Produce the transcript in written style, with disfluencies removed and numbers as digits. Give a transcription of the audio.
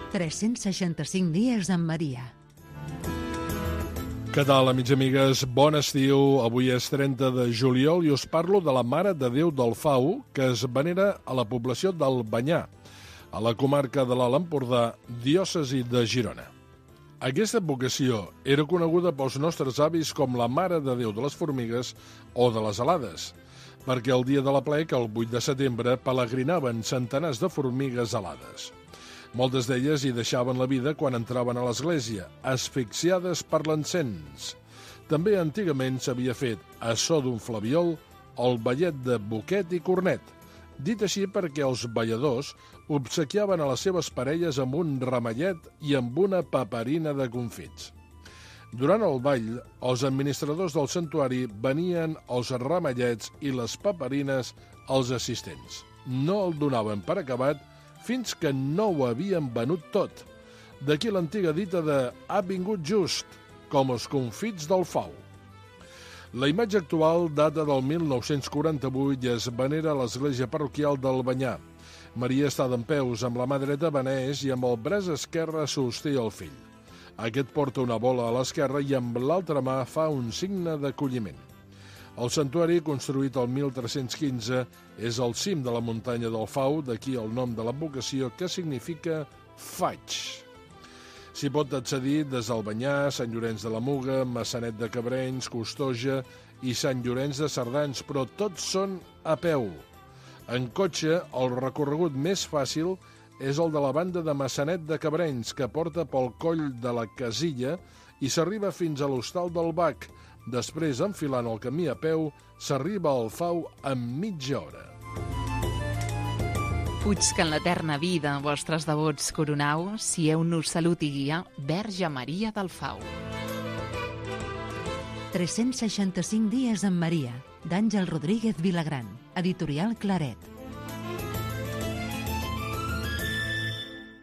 365 dies amb Maria. Què tal, amics i amigues? Bon estiu. Avui és 30 de juliol i us parlo de la Mare de Déu del Fau, que es venera a la població d'Albanyà, a la comarca de l'Alt Empordà, diòcesi de Girona. Aquesta advocació era coneguda pels nostres avis com la Mare de Déu de les Formigues o de les Alades, perquè el dia de l'aplec, el 8 de setembre, pelegrinaven centenars de formigues alades. Moltes d'elles hi deixaven la vida quan entraven a l'església, asfixiades per l'encens. També antigament s'havia fet a so d'un flabiol el ballet de boquet i cornet, dit així perquè els balladors obsequiaven a les seves parelles amb un ramellet i amb una paperina de confits. Durant el ball, els administradors del santuari venien els ramellets i les paperines als assistents. No el donaven per acabat fins que no ho havien venut tot. D'aquí l'antiga dita de «ha vingut just», com els confits del Fau. La imatge actual data del 1948 i es venera a l'església parroquial d'Albanyà. Maria està dempeus, amb la mà dreta beneix i amb el braç esquerre sosté el fill. Aquest porta una bola a l'esquerra i amb l'altra mà fa un signe d'acolliment. El santuari, construït el 1315, és al cim de la muntanya del Fau, d'aquí el nom de l'advocació, que significa faig. S'hi pot accedir des d'Albanyà, Sant Llorenç de la Muga, Maçanet de Cabrenys, Costoja i Sant Llorenç de Cerdans, però tots són a peu. En cotxe, el recorregut més fàcil és el de la banda de Maçanet de Cabrenys, que porta pel coll de la Casilla i s'arriba fins a l'Hostal del Bac. Després, enfilant el camí a peu, s'arriba al Fau en mitja hora. Puig que en l'eterna vida vostres devots coronau, sieu-nos salut i guia, Verge Maria del Fau. 365 dies amb Maria, d'Àngel Rodríguez Vilagran, editorial Claret.